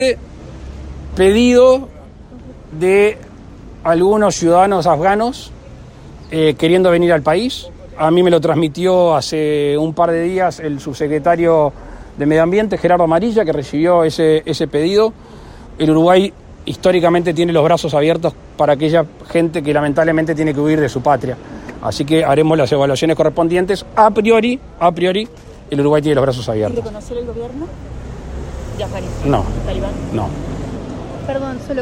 pedido de algunos ciudadanos afganos queriendo venir al país. A mí me lo transmitió hace un par de días el subsecretario de Medio Ambiente, Gerardo Amarilla, que recibió ese pedido. El Uruguay históricamente tiene los brazos abiertos para aquella gente que lamentablemente tiene que huir de su patria. Así que haremos las evaluaciones correspondientes. A priori, el Uruguay tiene los brazos abiertos. ¿Y reconocer el gobierno de Afganistán? No. ¿Talibán? No. Perdón, solo